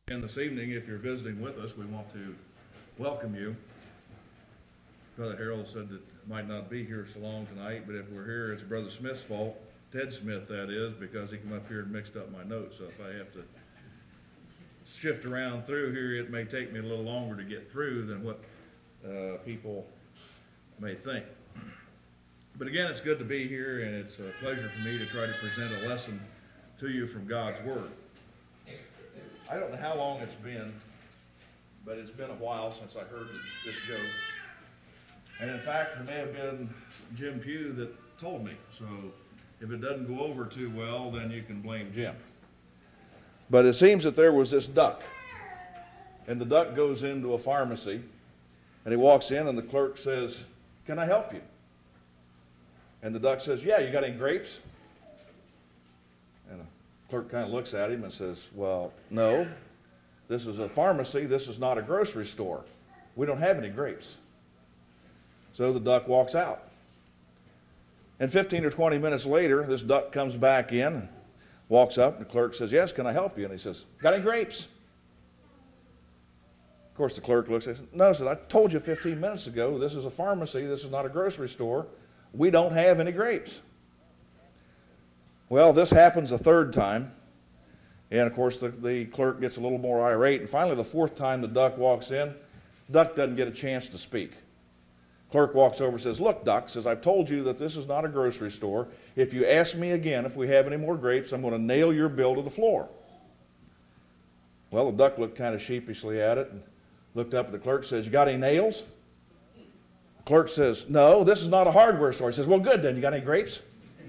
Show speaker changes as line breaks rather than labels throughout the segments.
And this evening, if you're visiting with us, we want to welcome you. Brother Harold said that it might not be here so long tonight, but if we're here, it's Brother Smith's fault. Ted Smith, that is, because he came up here and mixed up my notes. So if I have to shift around through here, it may take me a little longer to get through than what people may think. But again, it's good to be here, and it's a pleasure for me to try to present a lesson to you from God's Word. I don't know how long it's been, but it's been a while since I heard this joke. And in fact, it may have been Jim Pugh that told me. So if it doesn't go over too well, then you can blame Jim. But it seems that there was this duck. And the duck goes into a pharmacy, and he walks in, and the clerk says, "Can I help you?" And the duck says, "Yeah, you got any grapes?" And the clerk kind of looks at him and says, "Well, no, this is a pharmacy. This is not a grocery store. We don't have any grapes." So the duck walks out. And 15 or 20 minutes later, this duck comes back in and walks up, and the clerk says, "Yes, can I help you?" And he says, "Got any grapes?" Of course, the clerk looks at him and says, "No," said, "I told you 15 minutes ago, this is a pharmacy. This is not a grocery store. We don't have any grapes." Well, this happens a third time. And of course, the clerk gets a little more irate. And finally, the fourth time the duck walks in, duck doesn't get a chance to speak. Clerk walks over and says, "Look, duck," says, "I've told you that this is not a grocery store. If you ask me again if we have any more grapes, I'm going to nail your bill to the floor." Well, the duck looked kind of sheepishly at it and looked up at the clerk and says, "You got any nails?" The clerk says, "No, this is not a hardware store." He says, "Well, good then. You got any grapes?"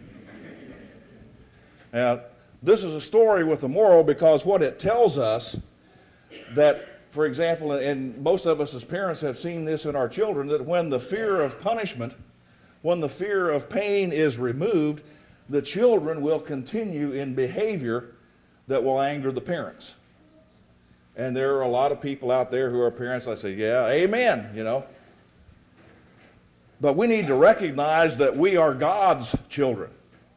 Now, this is a story with a moral, because what it tells us that, for example, and most of us as parents have seen this in our children, that when the fear of punishment, when the fear of pain is removed, the children will continue in behavior that will anger the parents. And there are a lot of people out there who are parents. I say, "Yeah, amen," But we need to recognize that we are God's children.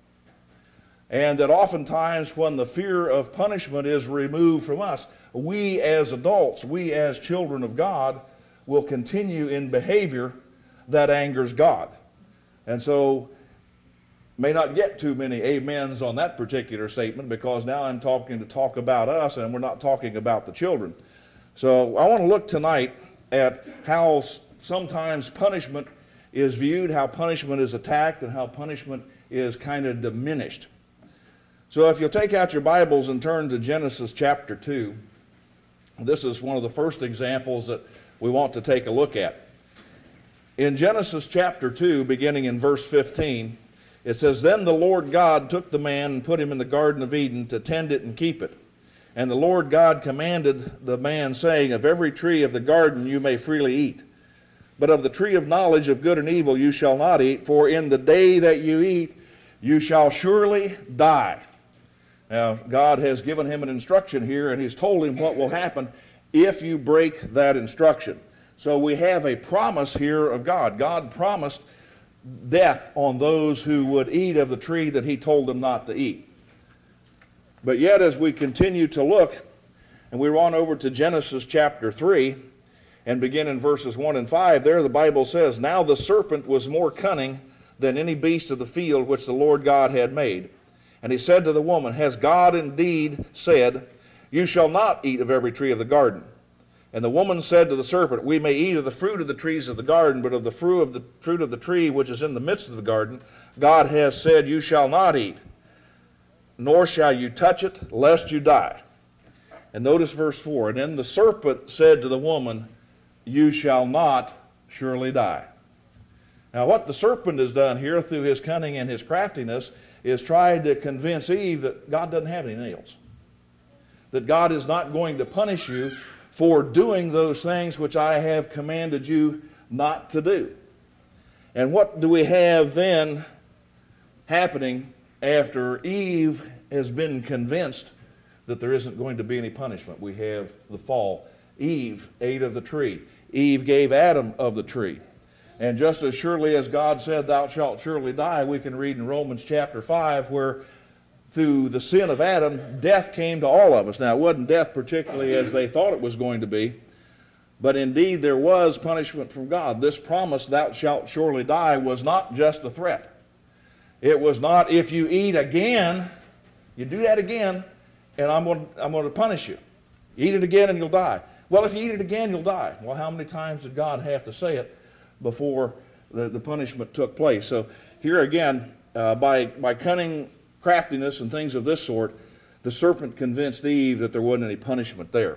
And that oftentimes when the fear of punishment is removed from us, we as adults, we as children of God, will continue in behavior that angers God. And so, may not get too many amens on that particular statement, because now I'm talking about us, and we're not talking about the children. So I want to look tonight at how sometimes punishment is viewed, how punishment is attacked, and how punishment is kind of diminished. So if you'll take out your Bibles and turn to Genesis chapter 2, this is one of the first examples that we want to take a look at. In Genesis chapter 2, beginning in verse 15, it says, "Then the Lord God took the man and put him in the Garden of Eden to tend it and keep it. And the Lord God commanded the man, saying, Of every tree of the garden you may freely eat. But of the tree of knowledge of good and evil you shall not eat, for in the day that you eat you shall surely die." Now, God has given him an instruction here, and he's told him what will happen if you break that instruction. So we have a promise here of God. God promised death on those who would eat of the tree that he told them not to eat. But yet, as we continue to look, and we run over to Genesis chapter 3, and begin in verses 1 and 5, there the Bible says, "Now the serpent was more cunning than any beast of the field which the Lord God had made. And he said to the woman, Has God indeed said, You shall not eat of every tree of the garden? And the woman said to the serpent, We may eat of the fruit of the trees of the garden, but of the fruit of the tree which is in the midst of the garden, God has said, You shall not eat, nor shall you touch it, lest you die." And notice verse 4, "And then the serpent said to the woman, You shall not surely die." Now, what the serpent has done here through his cunning and his craftiness is tried to convince Eve that God doesn't have any nails, that God is not going to punish you for doing those things which I have commanded you not to do. And what do we have then happening after Eve has been convinced that there isn't going to be any punishment? We have the fall. Eve ate of the tree. Eve gave Adam of the tree. And just as surely as God said, "Thou shalt surely die," we can read in Romans chapter 5 where through the sin of Adam, death came to all of us. Now, it wasn't death particularly as they thought it was going to be, but indeed there was punishment from God. This promise, thou shalt surely die, was not just a threat. It was not, if you eat again, you do that again, and I'm going to punish you. Eat it again and you'll die. Well, if you eat it again, you'll die. Well, how many times did God have to say it before the punishment took place? So here again, by cunning craftiness and things of this sort, the serpent convinced Eve that there wasn't any punishment there.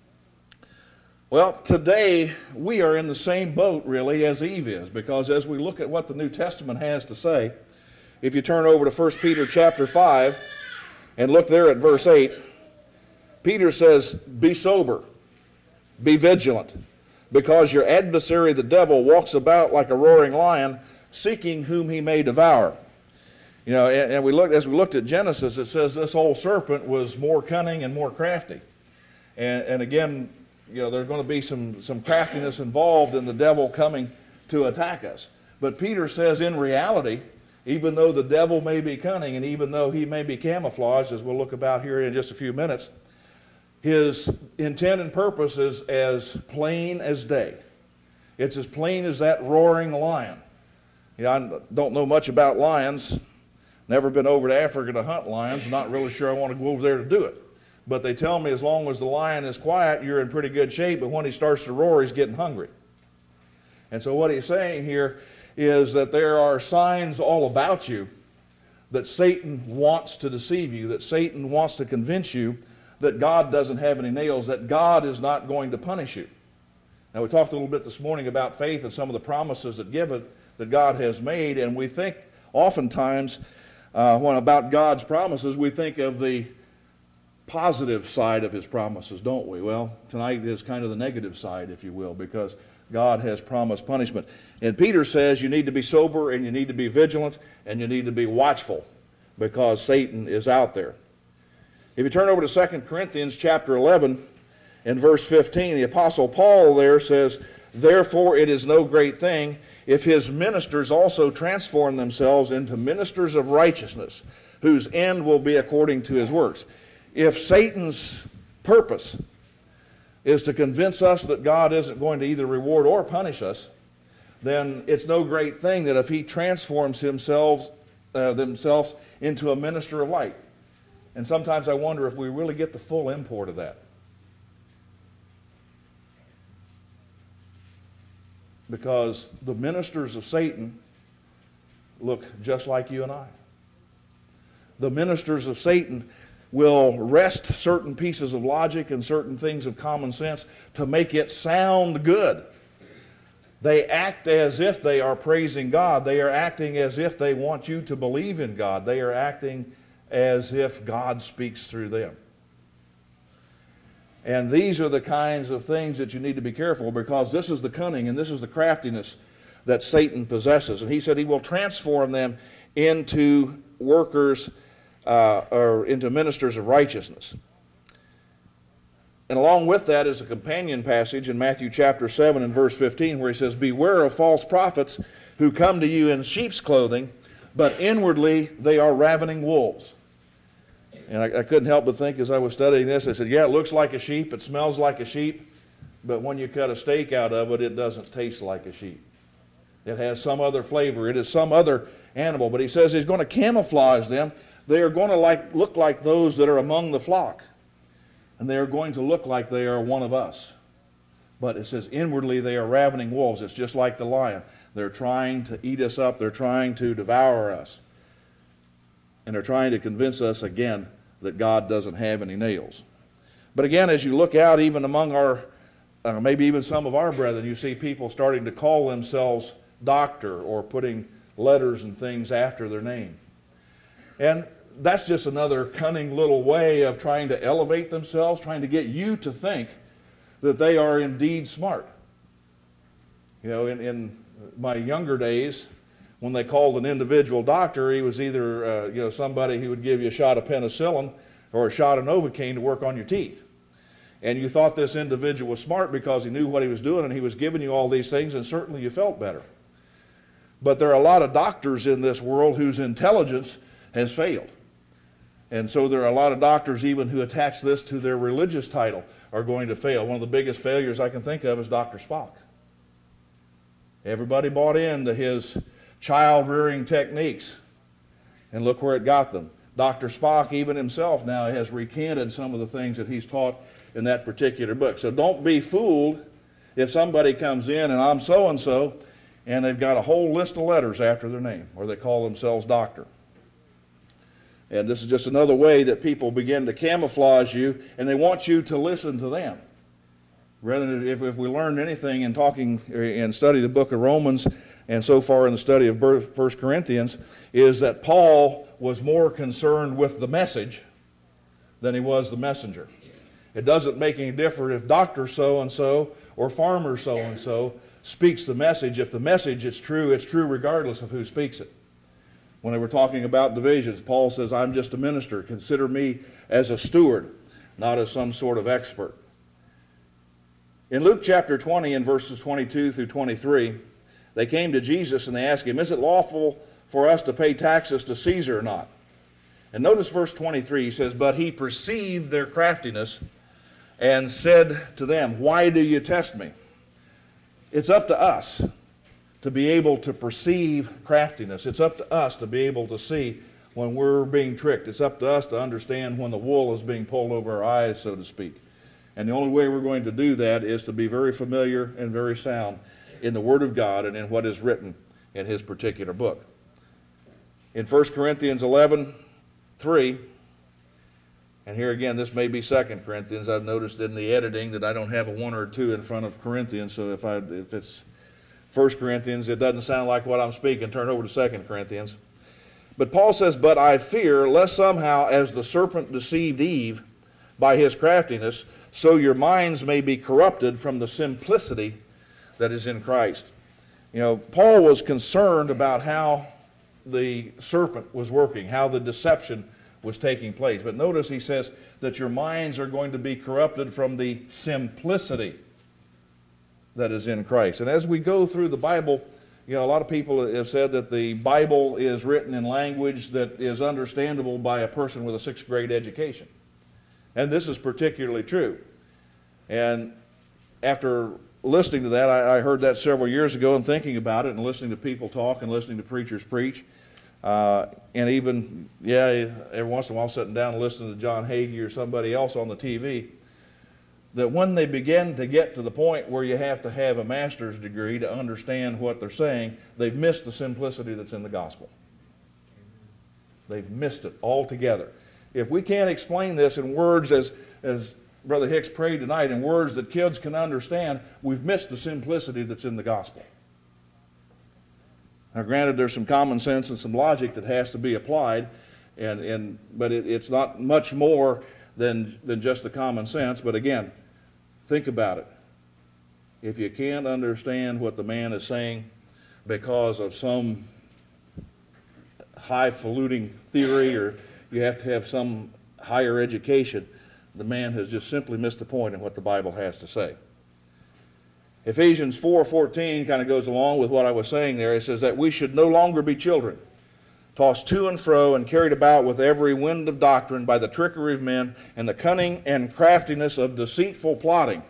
Well, today we are in the same boat really as Eve is, because as we look at what the New Testament has to say, if you turn over to 1 Peter chapter 5 and look there at verse 8, Peter says, be sober, be vigilant, because your adversary the devil walks about like a roaring lion, seeking whom he may devour. You know, and as we looked at Genesis, it says this old serpent was more cunning and more crafty. And again, you know, there's going to be some craftiness involved in the devil coming to attack us. But Peter says in reality, even though the devil may be cunning and even though he may be camouflaged, as we'll look about here in just a few minutes, his intent and purpose is as plain as day. It's as plain as that roaring lion. You know, I don't know much about lions. Never been over to Africa to hunt lions. Not really sure I want to go over there to do it. But they tell me as long as the lion is quiet, you're in pretty good shape. But when he starts to roar, he's getting hungry. And so what he's saying here is that there are signs all about you that Satan wants to deceive you, that Satan wants to convince you that God doesn't have any nails, that God is not going to punish you. Now, we talked a little bit this morning about faith and some of the promises that God has made, and we think oftentimes when about God's promises, we think of the positive side of his promises, don't we? Well, tonight is kind of the negative side, if you will, because God has promised punishment. And Peter says you need to be sober and you need to be vigilant and you need to be watchful because Satan is out there. If you turn over to 2 Corinthians chapter 11 and verse 15, the Apostle Paul there says, therefore it is no great thing if his ministers also transform themselves into ministers of righteousness, whose end will be according to his works. If Satan's purpose is to convince us that God isn't going to either reward or punish us, then it's no great thing that if he transforms themselves into a minister of light. And sometimes I wonder if we really get the full import of that. Because the ministers of Satan look just like you and I. The ministers of Satan will wrest certain pieces of logic and certain things of common sense to make it sound good. They act as if they are praising God. They are acting as if they want you to believe in God. They are acting as if God speaks through them. And these are the kinds of things that you need to be careful, because this is the cunning and this is the craftiness that Satan possesses. And he said he will transform them into workers or into ministers of righteousness. And along with that is a companion passage in Matthew chapter 7 and verse 15 where he says, beware of false prophets who come to you in sheep's clothing, but inwardly they are ravening wolves. And I couldn't help but think as I was studying this, I said, yeah, it looks like a sheep, it smells like a sheep, but when you cut a steak out of it, it doesn't taste like a sheep. It has some other flavor. It is some other animal. But he says he's going to camouflage them. They are going to look like those that are among the flock. And they are going to look like they are one of us. But it says inwardly they are ravening wolves. It's just like the lion. They're trying to eat us up. They're trying to devour us. And they're trying to convince us again that God doesn't have any nails. But again, as you look out even among our, maybe even some of our brethren, you see people starting to call themselves doctor or putting letters and things after their name. And that's just another cunning little way of trying to elevate themselves, trying to get you to think that they are indeed smart. You know, in my younger days, when they called an individual doctor, he was either somebody who would give you a shot of penicillin or a shot of Novocaine to work on your teeth. And you thought this individual was smart because he knew what he was doing and he was giving you all these things, and certainly you felt better. But there are a lot of doctors in this world whose intelligence has failed. And so there are a lot of doctors even who attach this to their religious title are going to fail. One of the biggest failures I can think of is Dr. Spock. Everybody bought into his child-rearing techniques, and look where it got them. Dr. Spock, even himself now, has recanted some of the things that he's taught in that particular book. So don't be fooled if somebody comes in and I'm so-and-so, and they've got a whole list of letters after their name, or they call themselves doctor. And this is just another way that people begin to camouflage you, and they want you to listen to them. Rather than if we learn anything in talking and study the book of Romans, and so far in the study of 1 Corinthians, is that Paul was more concerned with the message than he was the messenger. It doesn't make any difference if Dr. so-and-so or Farmer so-and-so speaks the message. If the message is true, it's true regardless of who speaks it. When they were talking about divisions, Paul says, I'm just a minister. Consider me as a steward, not as some sort of expert. In Luke chapter 20 and verses 22 through 23, they came to Jesus and they asked him, is it lawful for us to pay taxes to Caesar or not? And notice verse 23, he says, but he perceived their craftiness and said to them, why do you test me? It's up to us to be able to perceive craftiness. It's up to us to be able to see when we're being tricked. It's up to us to understand when the wool is being pulled over our eyes, so to speak. And the only way we're going to do that is to be very familiar and very sound in the Word of God and in what is written in his particular book. In 1 Corinthians 11:3, and here again, this may be 2 Corinthians. I've noticed in the editing that I don't have a 1 or 2 in front of Corinthians, so if it's 1 Corinthians, it doesn't sound like what I'm speaking. Turn over to 2 Corinthians. But Paul says, but I fear lest somehow as the serpent deceived Eve by his craftiness, so your minds may be corrupted from the simplicity that is in Christ. You know, Paul was concerned about how the serpent was working, how the deception was taking place. But notice he says that your minds are going to be corrupted from the simplicity that is in Christ. And as we go through the Bible, you know, a lot of people have said that the Bible is written in language that is understandable by a person with a 6th grade education. And this is particularly true. And after listening to that, I heard that several years ago and thinking about it and listening to people talk and listening to preachers preach. And even, every once in a while sitting down and listening to John Hagee or somebody else on the TV, that when they begin to get to the point where you have to have a master's degree to understand what they're saying, they've missed the simplicity that's in the gospel. They've missed it altogether. If we can't explain this in words as Brother Hicks prayed tonight, in words that kids can understand, we've missed the simplicity that's in the gospel. Now granted, there's some common sense and some logic that has to be applied, but it's not much more than just the common sense. But again, think about it. If you can't understand what the man is saying because of some highfalutin theory, or you have to have some higher education, the man has just simply missed the point in what the Bible has to say. Ephesians 4:14 kind of goes along with what I was saying there. It says that we should no longer be children, tossed to and fro and carried about with every wind of doctrine by the trickery of men and the cunning and craftiness of deceitful plotting.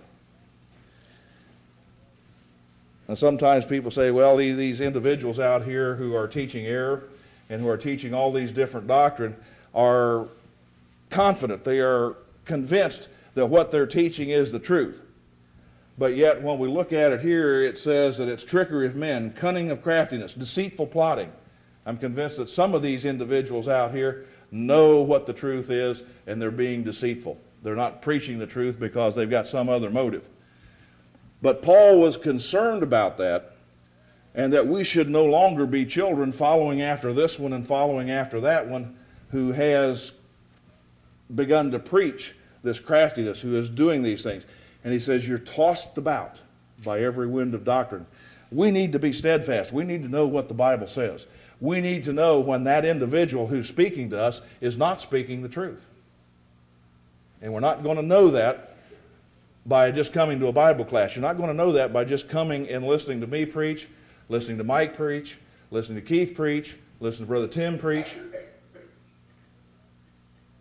And sometimes people say, well, these individuals out here who are teaching error and who are teaching all these different doctrine are confident, they are convinced that what they're teaching is the truth. But yet when we look at it here, it says that it's trickery of men, cunning of craftiness, deceitful plotting. I'm convinced that some of these individuals out here know what the truth is, and they're being deceitful. They're not preaching the truth because they've got some other motive. But Paul was concerned about that, and that we should no longer be children following after this one and following after that one who has begun to preach this craftiness, who is doing these things. And he says, you're tossed about by every wind of doctrine. We need to be steadfast. We need to know what the Bible says. We need to know when that individual who's speaking to us is not speaking the truth. And we're not going to know that by just coming to a Bible class. You're not going to know that by just coming and listening to me preach, listening to Mike preach, listening to Keith preach, listening to Brother Tim preach.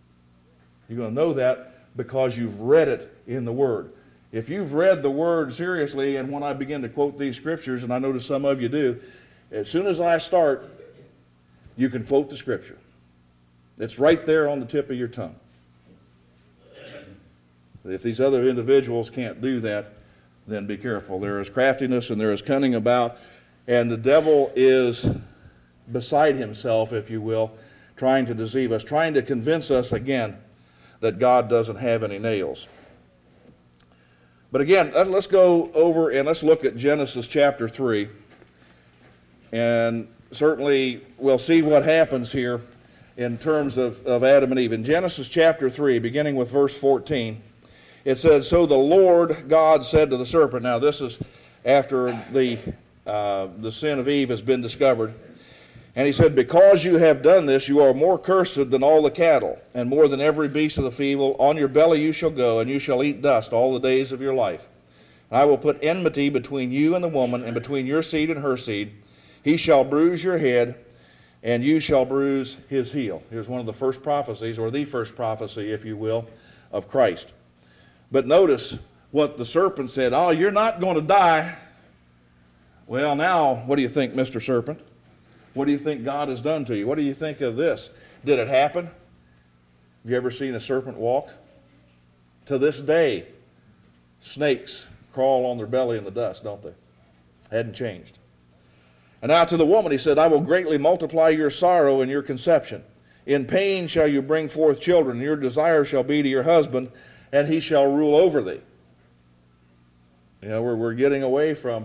You're going to know that because you've read it in the Word. If you've read the Word seriously, and when I begin to quote these scriptures, and I notice some of you do, as soon as I start, you can quote the Scripture. It's right there on the tip of your tongue. If these other individuals can't do that, then be careful. There is craftiness and there is cunning about, and the devil is beside himself, if you will, trying to deceive us, trying to convince us again that God doesn't have any nails. But again, let's go over and let's look at Genesis chapter 3. And certainly we'll see what happens here in terms of Adam and Eve. In Genesis chapter 3, beginning with verse 14, it says, "So the Lord God said to the serpent," now this is after the sin of Eve has been discovered, and he said, "Because you have done this, you are more cursed than all the cattle, and more than every beast of the field. On your belly you shall go, and you shall eat dust all the days of your life. And I will put enmity between you and the woman, and between your seed and her seed. He shall bruise your head, and you shall bruise his heel." Here's one of the first prophecies, or the first prophecy, if you will, of Christ. But notice what the serpent said, "Oh, you're not going to die." Well, now, what do you think, Mr. Serpent? What do you think God has done to you? What do you think of this? Did it happen? Have you ever seen a serpent walk? To this day, snakes crawl on their belly in the dust, don't they? Hadn't changed. And now to the woman he said, "I will greatly multiply your sorrow and your conception. In pain shall you bring forth children, and your desire shall be to your husband, and he shall rule over thee." You know, we're getting away from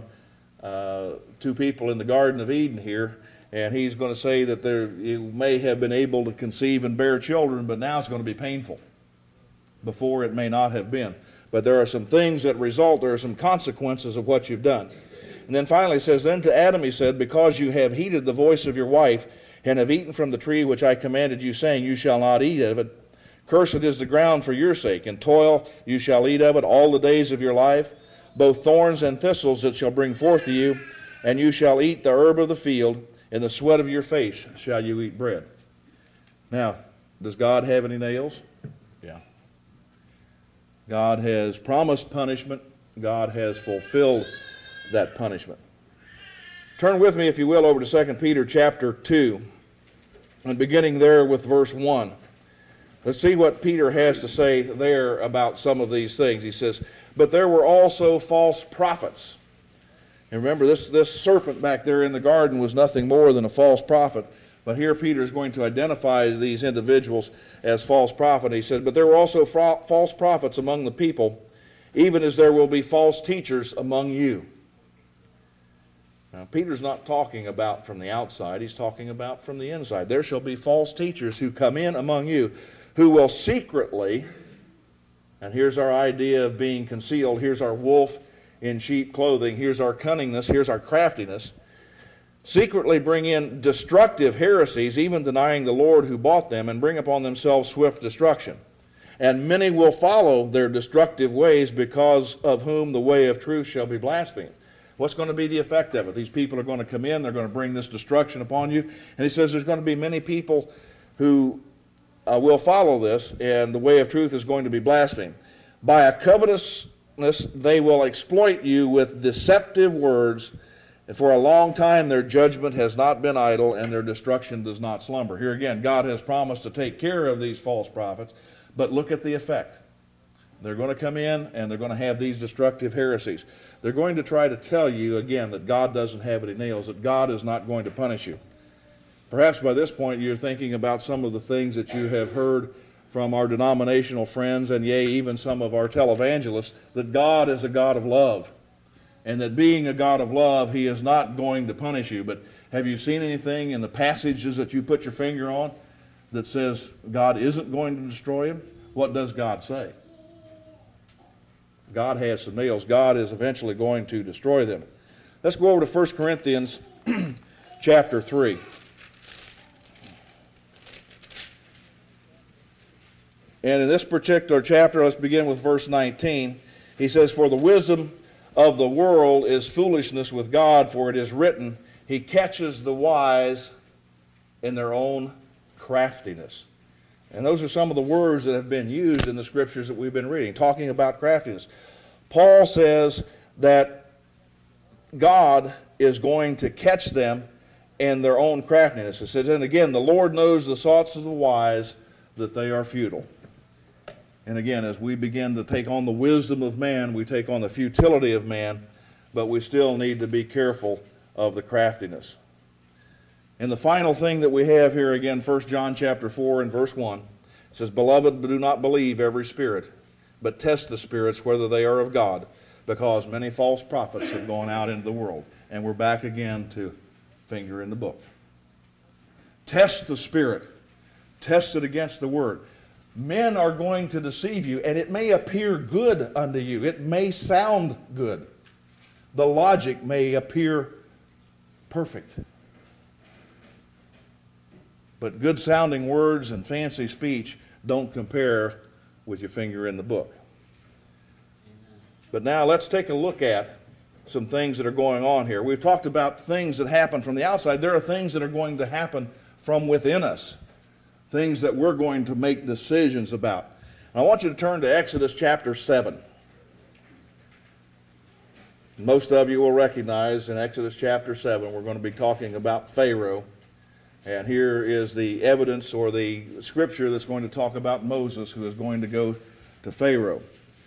two people in the Garden of Eden here, and he's going to say that you may have been able to conceive and bear children, but now it's going to be painful. Before it may not have been. But there are some things that result, there are some consequences of what you've done. And then finally it says, "Then to Adam he said, Because you have heeded the voice of your wife, and have eaten from the tree which I commanded you, saying, You shall not eat of it. Cursed is the ground for your sake, and toil you shall eat of it all the days of your life. Both thorns and thistles it shall bring forth to you, and you shall eat the herb of the field. In the sweat of your face shall you eat bread." Now, does God have any nails? Yeah. God has promised punishment. God has fulfilled that punishment. Turn with me, if you will, over to 2 Peter chapter 2, and beginning there with verse 1. Let's see what Peter has to say there about some of these things. He says, "But there were also false prophets." And remember, this serpent back there in the garden was nothing more than a false prophet. But here Peter is going to identify these individuals as false prophets. He said, "But there were also false prophets among the people, even as there will be false teachers among you." Now, Peter's not talking about from the outside. He's talking about from the inside. "There shall be false teachers who come in among you, who will secretly," and here's our idea of being concealed. Here's our wolf in sheep clothing. Here's our cunningness. Here's our craftiness. "Secretly bring in destructive heresies, even denying the Lord who bought them, and bring upon themselves swift destruction. And many will follow their destructive ways, because of whom the way of truth shall be blasphemed." What's going to be the effect of it? These people are going to come in. They're going to bring this destruction upon you. And he says there's going to be many people who will follow this, and the way of truth is going to be blasphemed. "By a covetousness they will exploit you with deceptive words, and for a long time their judgment has not been idle, and their destruction does not slumber." Here again, God has promised to take care of these false prophets, but look at the effect. They're going to come in, and they're going to have these destructive heresies. They're going to try to tell you, again, that God doesn't have any nails, that God is not going to punish you. Perhaps by this point you're thinking about some of the things that you have heard from our denominational friends, and yea, even some of our televangelists, that God is a God of love, and that being a God of love, he is not going to punish you. But have you seen anything in the passages that you put your finger on that says God isn't going to destroy him? What does God say? God has some nails. God is eventually going to destroy them. Let's go over to 1 Corinthians chapter 3. And in this particular chapter, let's begin with verse 19. He says, "For the wisdom of the world is foolishness with God, for it is written, He catches the wise in their own craftiness." And those are some of the words that have been used in the scriptures that we've been reading, talking about craftiness. Paul says that God is going to catch them in their own craftiness. It says, and again, the Lord knows the thoughts of the wise, that they are futile. And again, as we begin to take on the wisdom of man, we take on the futility of man, but we still need to be careful of the craftiness. And the final thing that we have here again, 1 John chapter 4 and verse 1, it says, Beloved, do not believe every spirit, but test the spirits whether they are of God, because many false prophets have gone out into the world. And we're back again to finger in the book. Test the spirit. Test it against the word. Men are going to deceive you, and it may appear good unto you. It may sound good. The logic may appear perfect. But good sounding words and fancy speech don't compare with your finger in the book. But now let's take a look at some things that are going on here. We've talked about things that happen from the outside. There are things that are going to happen from within us, things that we're going to make decisions about. And I want you to turn to Exodus chapter 7. Most of you will recognize in Exodus chapter 7 we're going to be talking about Pharaoh. And here is the evidence or the scripture that's going to talk about Moses, who is going to go to Pharaoh.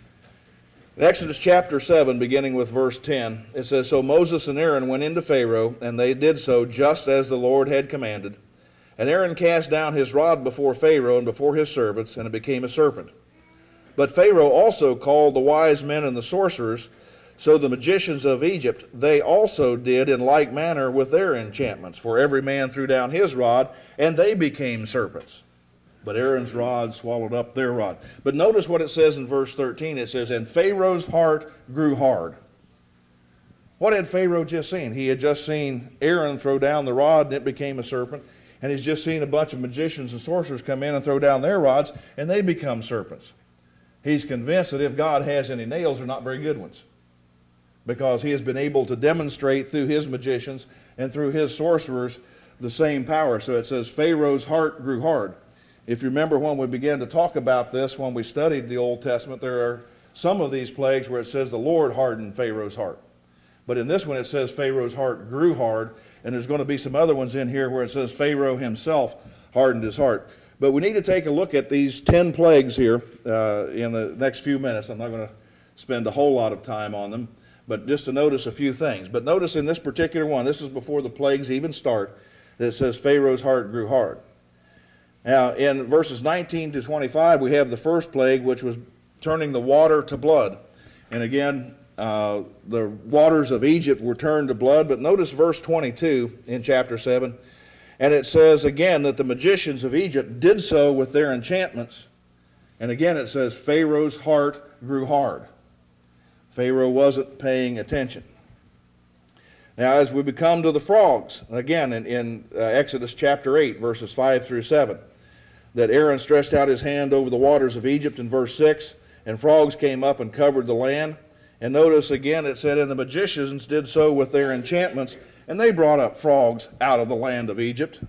In Exodus chapter 7, beginning with verse 10, it says, So Moses and Aaron went into Pharaoh, and they did so just as the Lord had commanded. And Aaron cast down his rod before Pharaoh and before his servants, and it became a serpent. But Pharaoh also called the wise men and the sorcerers, so the magicians of Egypt, they also did in like manner with their enchantments. For every man threw down his rod, and they became serpents. But Aaron's rod swallowed up their rod. But notice what it says in verse 13. It says, And Pharaoh's heart grew hard. What had Pharaoh just seen? He had just seen Aaron throw down the rod, and it became a serpent. And he's just seen a bunch of magicians and sorcerers come in and throw down their rods, and they become serpents. He's convinced that if God has any nails, they're not very good ones, because he has been able to demonstrate through his magicians and through his sorcerers the same power. So it says Pharaoh's heart grew hard. If you remember when we began to talk about this, when we studied the Old Testament, there are some of these plagues where it says the Lord hardened Pharaoh's heart. But in this one it says Pharaoh's heart grew hard, and there's going to be some other ones in here where it says Pharaoh himself hardened his heart. But we need to take a look at these 10 plagues here in the next few minutes. I'm not going to spend a whole lot of time on them, but just to notice a few things. But notice in this particular one, this is before the plagues even start, that it says Pharaoh's heart grew hard. Now, in verses 19 to 25, we have the first plague, which was turning the water to blood. And again, the waters of Egypt were turned to blood. But notice verse 22 in chapter 7. And it says again that the magicians of Egypt did so with their enchantments. And again it says Pharaoh's heart grew hard. Pharaoh wasn't paying attention. Now, as we come to the frogs, again in Exodus chapter 8, verses 5 through 7, that Aaron stretched out his hand over the waters of Egypt in verse 6, and frogs came up and covered the land. And notice again it said, and the magicians did so with their enchantments, and they brought up frogs out of the land of Egypt.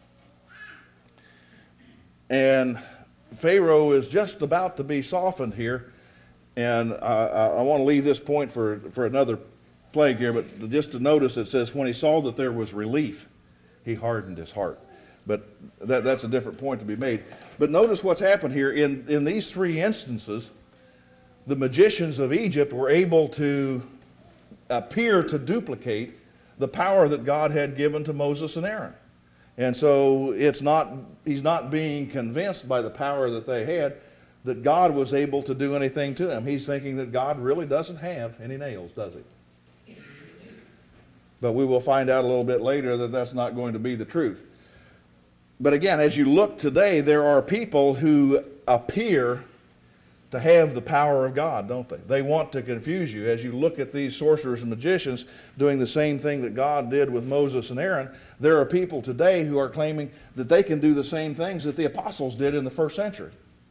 And Pharaoh is just about to be softened here. And I want to leave this point for another plague here, but just to notice it says, when he saw that there was relief, he hardened his heart. But that's a different point to be made. But notice what's happened here. In these three instances, the magicians of Egypt were able to appear to duplicate the power that God had given to Moses and Aaron. And so he's not being convinced by the power that they had that God was able to do anything to them. He's thinking that God really doesn't have any nails, does he? But we will find out a little bit later that that's not going to be the truth. But again, as you look today, there are people who appear to have the power of God, don't they? They want to confuse you. As you look at these sorcerers and magicians doing the same thing that God did with Moses and Aaron, there are people today who are claiming that they can do the same things that the apostles did in the first century.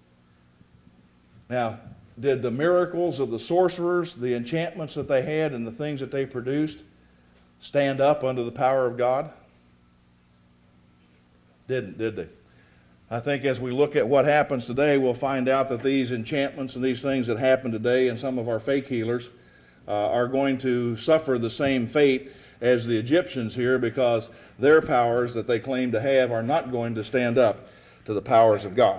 Now, did the miracles of the sorcerers, the enchantments that they had, and the things that they produced stand up under the power of God? Didn't, did they? I think as we look at what happens today, we'll find out that these enchantments and these things that happen today and some of our fake healers are going to suffer the same fate as the Egyptians here, because their powers that they claim to have are not going to stand up to the powers of God.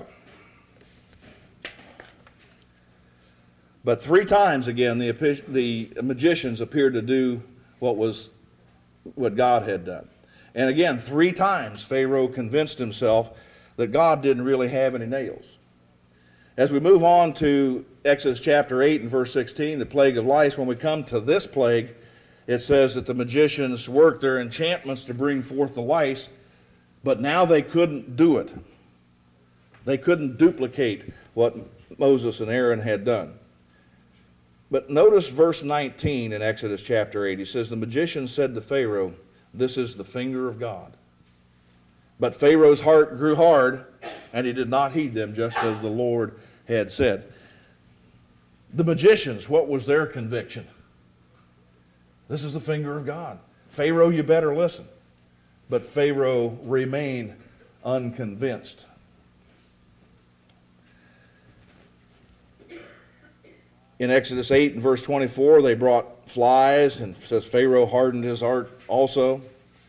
But 3 times again, the magicians appeared to do what God had done. And again, 3 times Pharaoh convinced himself that God didn't really have any nails. As we move on to Exodus chapter 8 and verse 16, the plague of lice, when we come to this plague, it says that the magicians worked their enchantments to bring forth the lice, but now they couldn't do it. They couldn't duplicate what Moses and Aaron had done. But notice verse 19 in Exodus chapter 8. He says, the magician said to Pharaoh, this is the finger of God. But Pharaoh's heart grew hard, and he did not heed them, just as the Lord had said. The magicians, what was their conviction? This is the finger of God. Pharaoh, you better listen. But Pharaoh remained unconvinced. In Exodus 8 and verse 24, they brought flies, and it says Pharaoh hardened his heart also.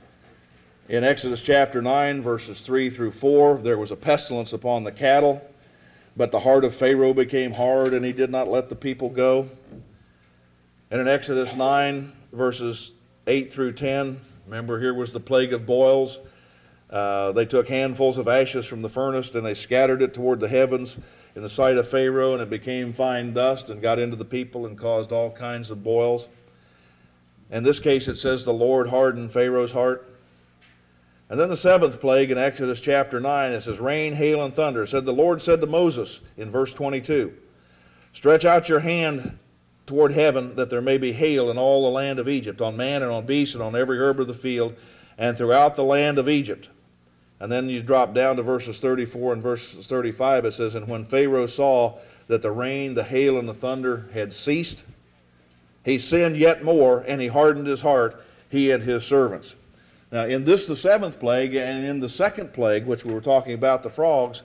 In Exodus chapter 9, verses 3 through 4, there was a pestilence upon the cattle, but the heart of Pharaoh became hard, and he did not let the people go. And in Exodus 9, verses 8 through 10, remember here was the plague of boils. They took handfuls of ashes from the furnace, and they scattered it toward the heavens in the sight of Pharaoh, and it became fine dust and got into the people and caused all kinds of boils. In this case, it says the Lord hardened Pharaoh's heart. And then the 7th plague in Exodus chapter 9, it says, rain, hail, and thunder. It said, the Lord said to Moses in verse 22, stretch out your hand toward heaven, that there may be hail in all the land of Egypt, on man and on beast and on every herb of the field, and throughout the land of Egypt. And then you drop down to verses 34 and verses 35. It says, and when Pharaoh saw that the rain, the hail, and the thunder had ceased, he sinned yet more, and he hardened his heart, he and his servants. Now, in this, the 7th plague, and in the 2nd plague, which we were talking about, the frogs,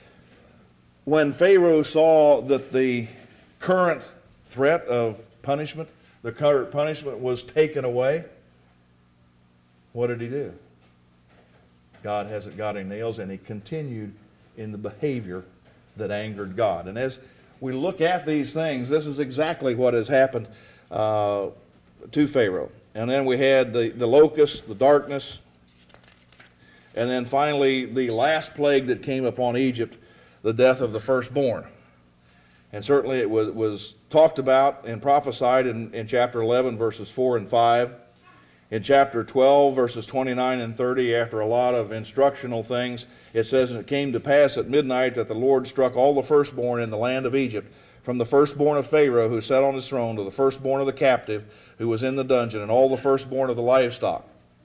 when Pharaoh saw that the current threat of punishment, the current punishment was taken away, what did he do? God hasn't got any nails, and he continued in the behavior that angered God. And as we look at these things, this is exactly what has happened to Pharaoh. And then we had the locust, the darkness, and then finally the last plague that came upon Egypt, the death of the firstborn. And certainly it was talked about and prophesied in chapter 11, verses 4 and 5. In chapter 12, verses 29 and 30, after a lot of instructional things, it says, and it came to pass at midnight that the Lord struck all the firstborn in the land of Egypt, from the firstborn of Pharaoh who sat on his throne to the firstborn of the captive who was in the dungeon, and all the firstborn of the livestock.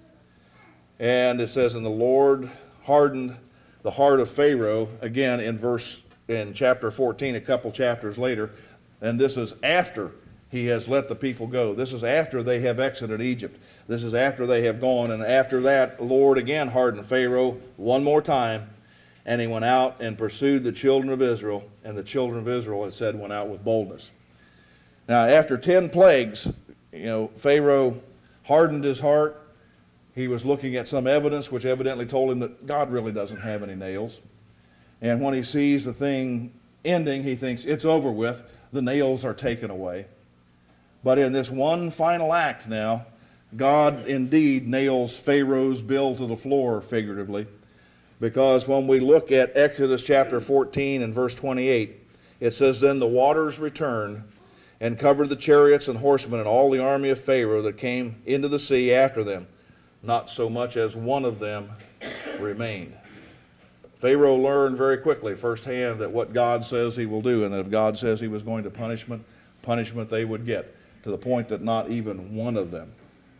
And it says, and the Lord hardened the heart of Pharaoh, again in chapter 14, a couple chapters later, and this is after he has let the people go. This is after they have exited Egypt. This is after they have gone, and after that, the Lord again hardened Pharaoh one more time, and he went out and pursued the children of Israel, and the children of Israel, it said, went out with boldness. Now, after 10 plagues, Pharaoh hardened his heart. He was looking at some evidence which evidently told him that God really doesn't have any nails. And when he sees the thing ending, he thinks it's over with. The nails are taken away. But in this one final act now, God indeed nails Pharaoh's bill to the floor, figuratively. Because when we look at Exodus chapter 14 and verse 28, it says, then the waters returned and covered the chariots and horsemen and all the army of Pharaoh that came into the sea after them. Not so much as one of them remained. Pharaoh learned very quickly firsthand that what God says he will do, and that if God says he was going to punishment they would get, to the point that not even one of them.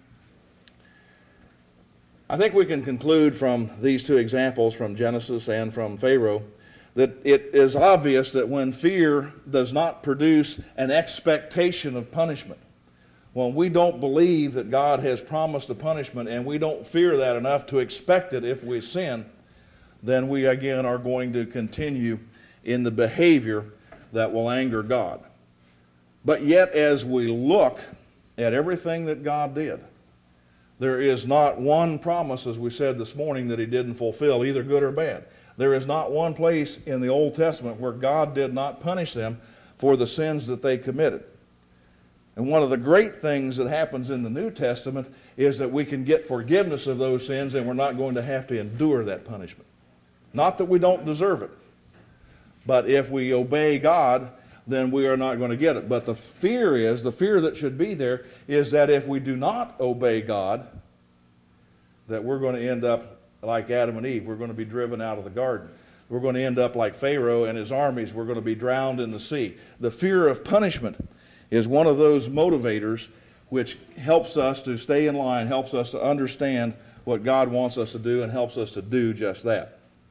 I think we can conclude from these two examples, from Genesis and from Pharaoh, that it is obvious that when fear does not produce an expectation of punishment, when we don't believe that God has promised a punishment and we don't fear that enough to expect it if we sin, then we again are going to continue in the behavior that will anger God. But yet, as we look at everything that God did, there is not one promise, as we said this morning, that he didn't fulfill, either good or bad. There is not one place in the Old Testament where God did not punish them for the sins that they committed. And one of the great things that happens in the New Testament is that we can get forgiveness of those sins, and we're not going to have to endure that punishment. Not that we don't deserve it, but if we obey God, then we are not going to get it. But the fear that should be there is that if we do not obey God, that we're going to end up like Adam and Eve. We're going to be driven out of the garden. We're going to end up like Pharaoh and his armies. We're going to be drowned in the sea. The fear of punishment is one of those motivators which helps us to stay in line, helps us to understand what God wants us to do, and helps us to do just that.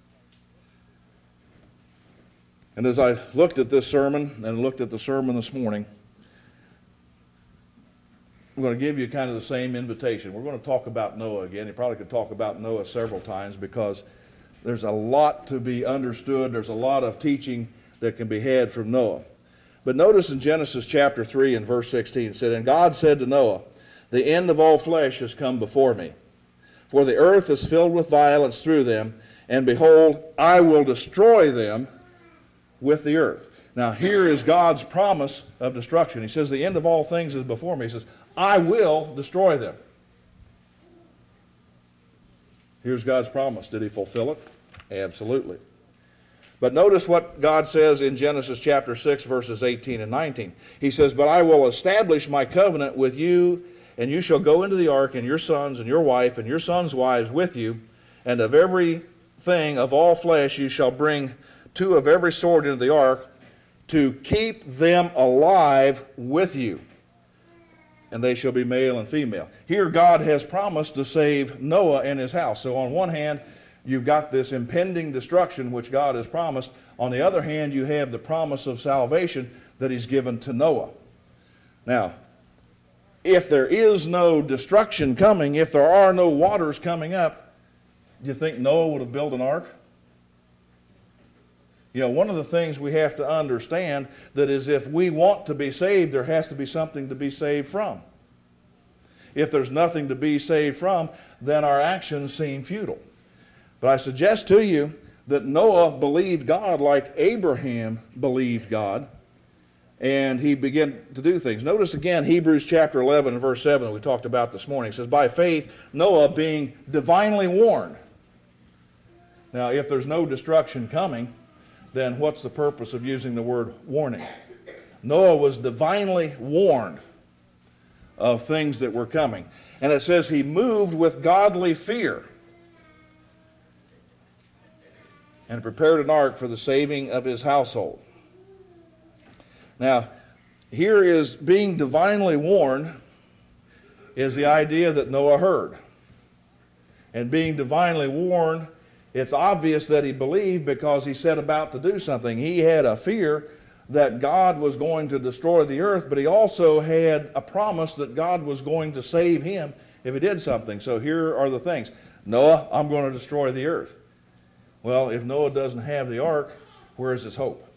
And as I looked at this sermon and looked at the sermon this morning, I'm going to give you kind of the same invitation. We're going to talk about Noah again. You probably could talk about Noah several times because there's a lot to be understood. There's a lot of teaching that can be had from Noah. But notice in Genesis chapter 3 and verse 16, it said, "And God said to Noah, the end of all flesh has come before me, for the earth is filled with violence through them, and behold, I will destroy them with the earth." Now here is God's promise of destruction. He says the end of all things is before me. He says, I will destroy them. Here's God's promise. Did he fulfill it? Absolutely. But notice what God says in Genesis chapter 6, verses 18 and 19. He says, "But I will establish my covenant with you, and you shall go into the ark, and your sons and your wife and your sons' wives with you, and of every thing of all flesh you shall bring 2 of every sort into the ark, to keep them alive with you, and they shall be male and female." Here God has promised to save Noah and his house. So on one hand, you've got this impending destruction which God has promised. On the other hand, you have the promise of salvation that he's given to Noah. Now, if there is no destruction coming, if there are no waters coming up, do you think Noah would have built an ark? You know, one of the things we have to understand that is if we want to be saved, there has to be something to be saved from. If there's nothing to be saved from, then our actions seem futile. But I suggest to you that Noah believed God like Abraham believed God, and he began to do things. Notice again Hebrews chapter 11 and verse 7 that we talked about this morning. It says, "By faith Noah, being divinely warned." Now, if there's no destruction coming, then what's the purpose of using the word warning? Noah was divinely warned of things that were coming. And it says he moved with godly fear and prepared an ark for the saving of his household. Now, here is being divinely warned is the idea that Noah heard. And being divinely warned, it's obvious that he believed because he set about to do something. He had a fear that God was going to destroy the earth, but he also had a promise that God was going to save him if he did something. So here are the things. Noah, I'm going to destroy the earth. Well, if Noah doesn't have the ark, where is his hope?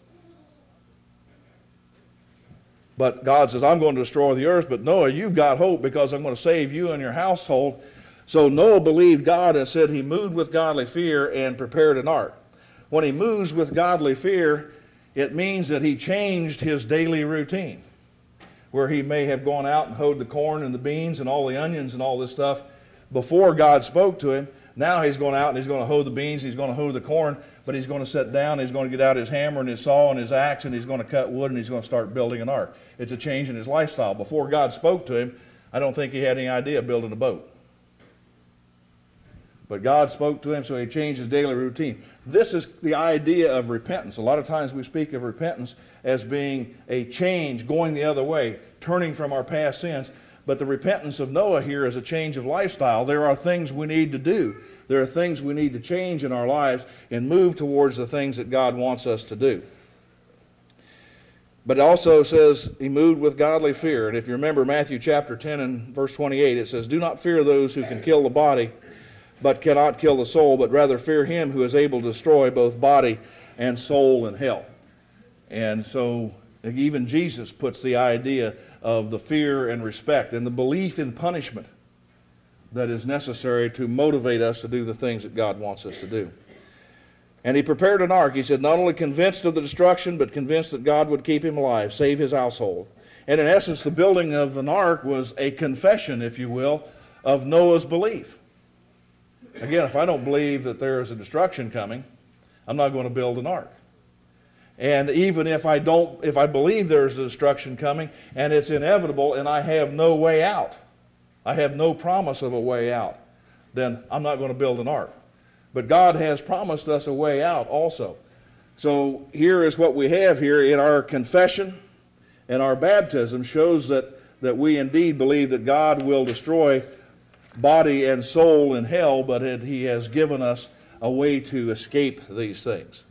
But God says, I'm going to destroy the earth, but Noah, you've got hope because I'm going to save you and your household. So Noah believed God and said he moved with godly fear and prepared an ark. When he moves with godly fear, it means that he changed his daily routine, where he may have gone out and hoed the corn and the beans and all the onions and all this stuff before God spoke to him. Now he's going out and he's going to hoe the beans, he's going to hoe the corn, but he's going to sit down, he's going to get out his hammer and his saw and his axe, and he's going to cut wood and he's going to start building an ark. It's a change in his lifestyle. Before God spoke to him, I don't think he had any idea of building a boat. But God spoke to him, so he changed his daily routine. This is the idea of repentance. A lot of times we speak of repentance as being a change, going the other way, turning from our past sins. But the repentance of Noah here is a change of lifestyle. There are things we need to do. There are things we need to change in our lives and move towards the things that God wants us to do. But it also says he moved with godly fear. And if you remember Matthew chapter 10 and verse 28, it says, "Do not fear those who can kill the body, but cannot kill the soul, but rather fear him who is able to destroy both body and soul in hell. And so even Jesus puts the idea of the fear and respect and the belief in punishment that is necessary to motivate us to do the things that God wants us to do. And he prepared an ark, he said, not only convinced of the destruction, but convinced that God would keep him alive, save his household. And in essence, the building of an ark was a confession, if you will, of Noah's belief. Again, if I don't believe that there is a destruction coming, I'm not going to build an ark. And even if I believe there's a destruction coming and it's inevitable and I have no way out, I have no promise of a way out, then I'm not going to build an ark. But God has promised us a way out also. So here is what we have here in our confession and our baptism shows that we indeed believe that God will destroy body and soul in hell, but he has given us a way to escape these things.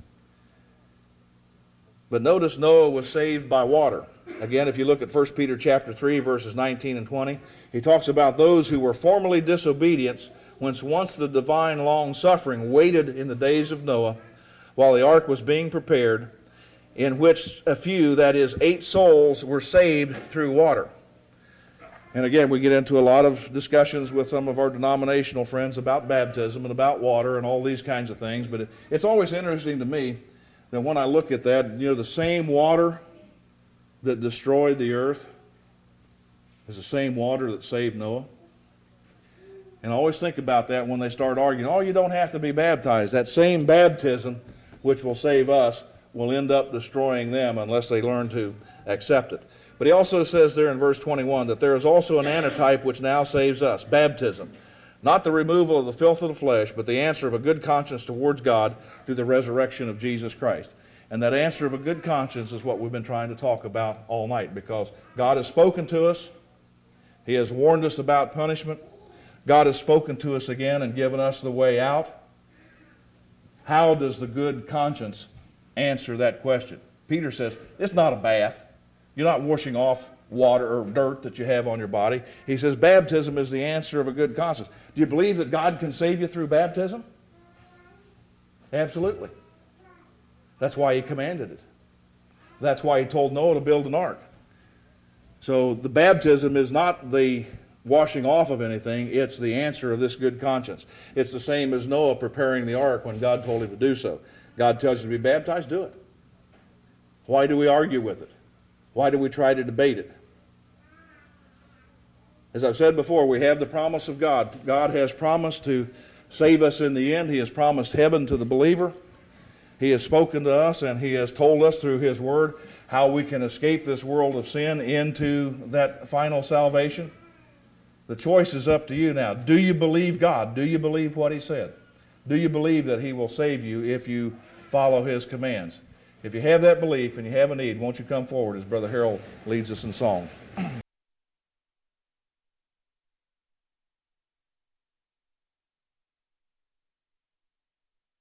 But notice Noah was saved by water. Again, if you look at 1 Peter chapter 3, verses 19 and 20, he talks about those who were formerly disobedient, whence once the divine long-suffering waited in the days of Noah, while the ark was being prepared, in which a few, that is, 8 souls, were saved through water. And again, we get into a lot of discussions with some of our denominational friends about baptism and about water and all these kinds of things, but it's always interesting to me that when I look at that, the same water that destroyed the earth is the same water that saved Noah. And I always think about that when they start arguing, oh, you don't have to be baptized. That same baptism, which will save us, will end up destroying them unless they learn to accept it. But he also says there in verse 21 that there is also an antitype which now saves us, baptism. Not the removal of the filth of the flesh, but the answer of a good conscience towards God through the resurrection of Jesus Christ. And that answer of a good conscience is what we've been trying to talk about all night, because God has spoken to us. He has warned us about punishment. God has spoken to us again and given us the way out. How does the good conscience answer that question? Peter says, it's not a bath. You're not washing off water or dirt that you have on your body. He says baptism is the answer of a good conscience. Do you believe that God can save you through baptism? Absolutely. That's why he commanded it. That's why he told Noah to build an ark. So the baptism is not the washing off of anything, it's the answer of this good conscience. It's the same as Noah preparing the ark when God told him to do so. God tells you to be baptized, do it. Why do we argue with it? Why do we try to debate it? As I've said before, we have the promise of God. God has promised to save us in the end. He has promised heaven to the believer. He has spoken to us and he has told us through his word how we can escape this world of sin into that final salvation. The choice is up to you now. Do you believe God? Do you believe what he said? Do you believe that he will save you if you follow his commands? If you have that belief and you have a need, won't you come forward as Brother Harold leads us in song?